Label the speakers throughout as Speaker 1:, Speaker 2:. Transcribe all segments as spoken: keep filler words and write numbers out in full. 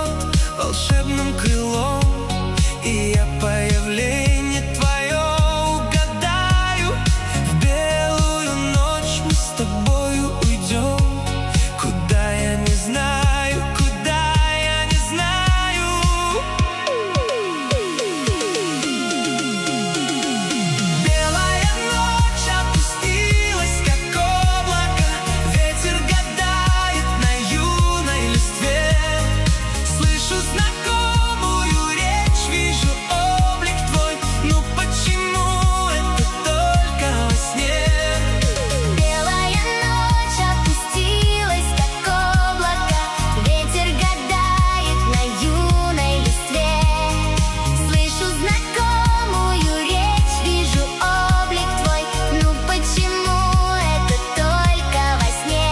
Speaker 1: волшебным крылом, и я появление твое угадаю. В белую ночь мы с тобою уйдем, куда я не знаю, куда я не знаю. Белая ночь опустилась, как облако, ветер гадает на юной листве. Слышу знакомую речь, вижу облик твой, ну почему это только во сне?
Speaker 2: Белая ночь опустилась, как облако, ветер гадает на юной листве. Слышу знакомую речь, вижу облик твой, ну почему это только во сне?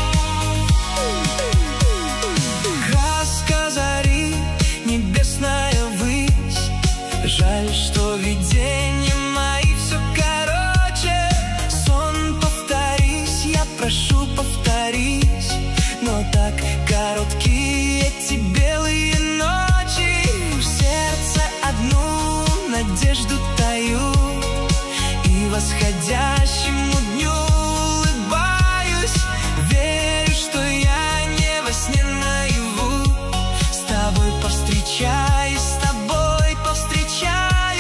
Speaker 1: Краска зари, небесная высь, жаль, что видения мои все короче. Сон, повторись, я прошу, повторись, но так короткие эти белые ночи. В сердце одну надежду таю, и восходящему дню улыбаюсь. Верю, что я не во сне наяву, с тобой повстречаюсь, с тобой повстречаюсь.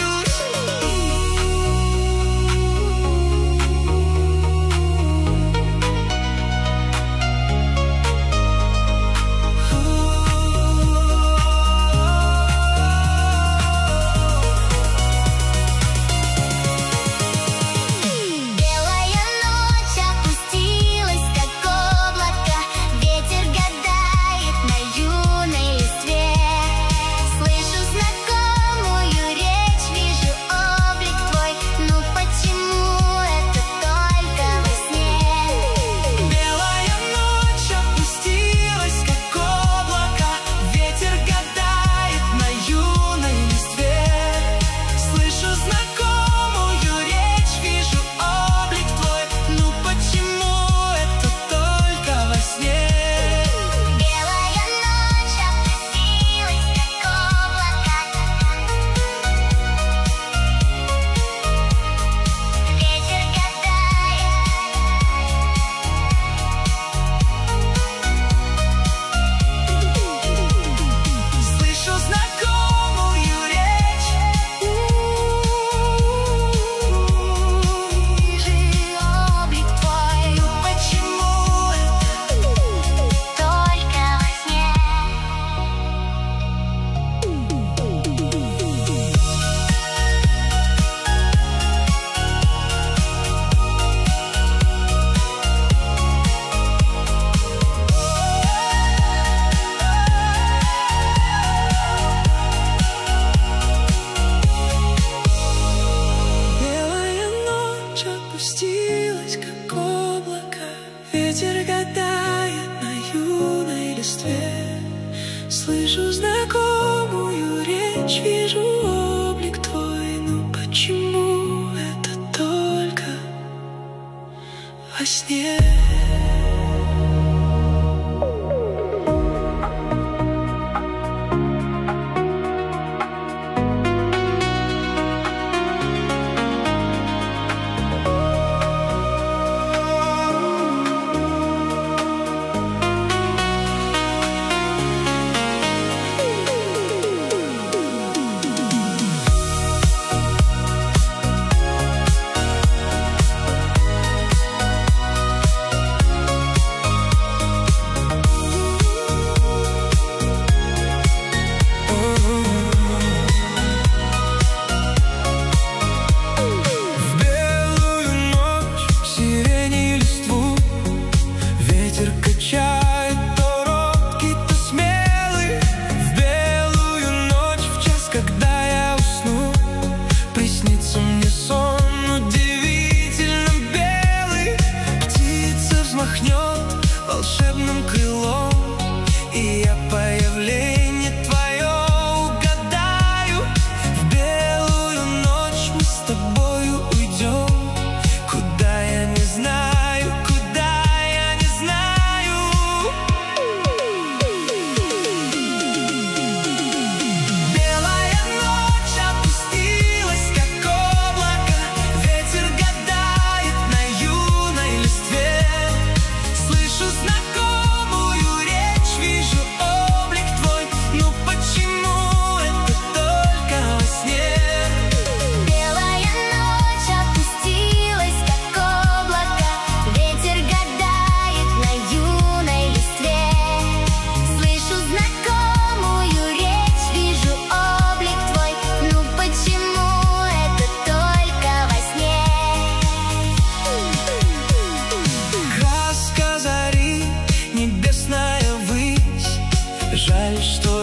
Speaker 2: Белая ночь опустилась, как облако, ветер гадает на юной листве. Слышу знакомую речь, вижу облик твой, ну почему это только во сне?
Speaker 1: Белая ночь опустилась, как облако, ветер гадает на юной листве. Слышу знакомую речь, вижу облик твой, ну почему это только во сне?
Speaker 2: Белая ночь опустилась, как облако, ветер гадает.
Speaker 1: Слышу знакомую речь,
Speaker 2: Вижу облик твой,
Speaker 1: ну почему это
Speaker 2: только во сне.
Speaker 1: белая ночь опустилась, как облако, ветер гадает на юной листве. Слышу знакомую речь, вижу облик твой, ну почему это только во сне?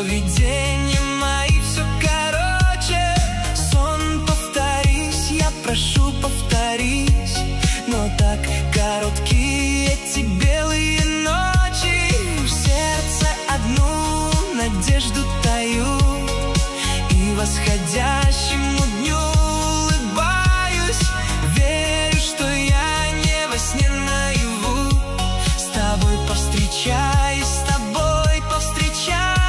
Speaker 1: видения мои все короче. Сон, повторись, я прошу, повторись. Но так короткие эти белые ночи. В сердце одну надежду таю, и восходящему дню улыбаюсь. Верю, что я не во сне наяву. С тобой повстречаюсь, с тобой повстречаюсь.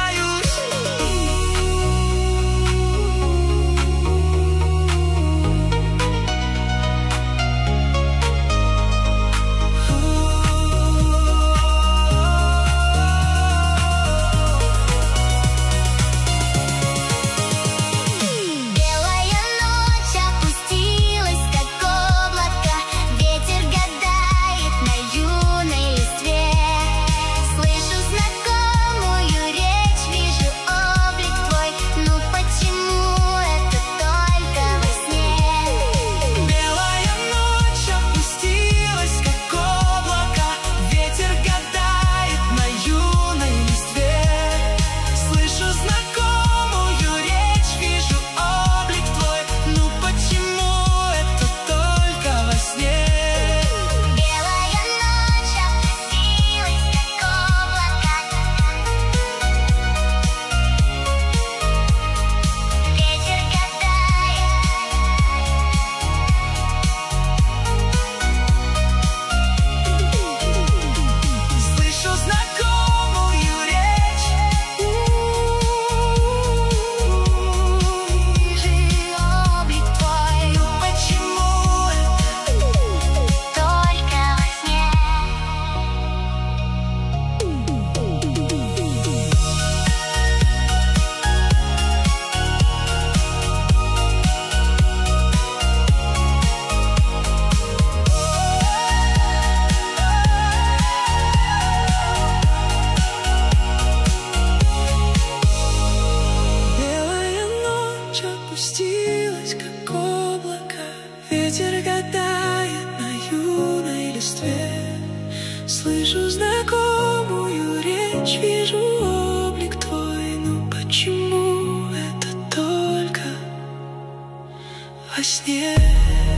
Speaker 2: Белая ночь опустилась, как облако. Ветер гадает на юной листве. Слышу знакомую речь, вижу облик твой. Ну почему это только во сне?
Speaker 1: Белая ночь опустилась, как облако. Ветер гадает на юной листве. Слышу знакомую речь, вижу облик твой. Ну почему это только во сне?
Speaker 2: Белая ночь опустилась, как облако. Ветер гадает.
Speaker 1: Слышу знакомую речь.
Speaker 2: Вижу облик твой.
Speaker 1: Ну почему это
Speaker 2: Только во сне.
Speaker 1: белая ночь опустилась, как облако. Ветер гадает на юной листве. Слышу знакомую речь, вижу облик твой. Ну почему это только во сне?